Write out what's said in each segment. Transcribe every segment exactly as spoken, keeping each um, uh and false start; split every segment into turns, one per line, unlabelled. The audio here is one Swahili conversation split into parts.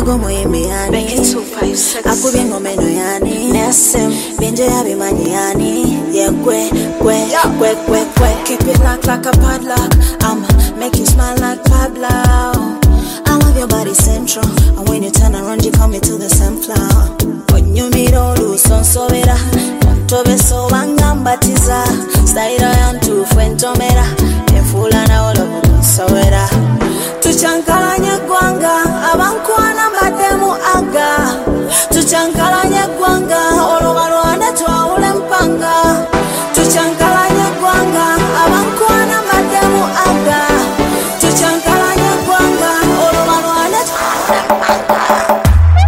muhogo muyimbi yani akubye ngomeno yani nesem binje yabimanyi yani yeah kwe kwe kwe kwe kwe keep it locked like a padlock. I'ma make you smile like Pablo. I love your body central, and when you turn around you call me to the sunflower. When you meet all those songs so better tobe so bangambatiza staira yantu fwentomera efula na all of so better tuchankalanye gwanga abankwana mademu aga tuchankalanye gwanga olobalwana twawule mpanga tuchankalanye gwanga abankwana mademu aga tuchankalanye gwanga olobalwana twawule mpanga.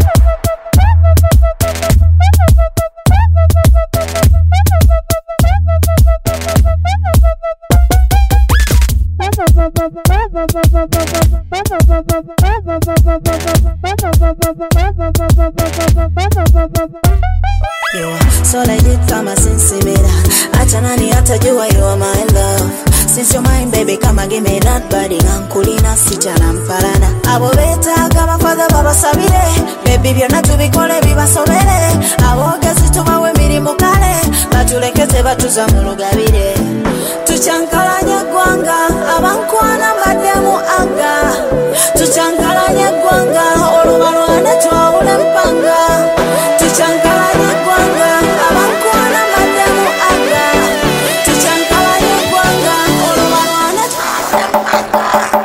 You are so like it kama sinsibira achana ni atajua you are my love since you're mine baby come and give me that body nkulina sichana mparana abo beta kama father baba sabire baby byonna tubikole bibasobere abogezi tubawe mirimo kale batulekeze batuza mu lugabire tuchankalanye gwanga abankwana mademu aga tuchankalanye gwanga olubalwana twawule mpanga tuchankalanye gwanga abankwana mademu aga tuchankalanye gwanga olubalwana twawule mpanga.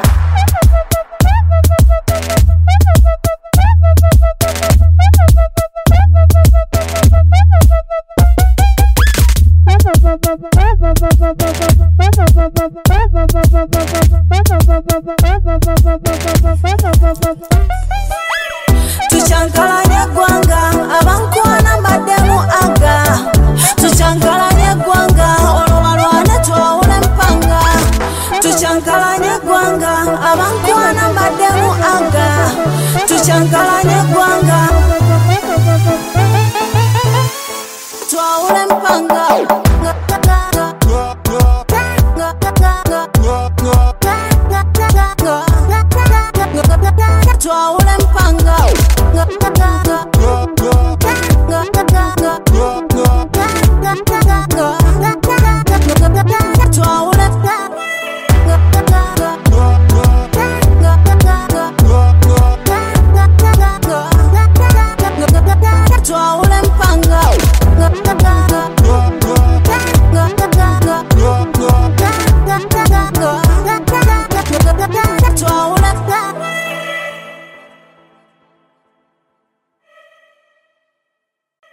Tuchankalanye gwanga abankwana mademu aga tuchankalanye gwanga olubalwana twawule mpanga tuchankalanye gwanga abankwana mademu aga tuchankalanye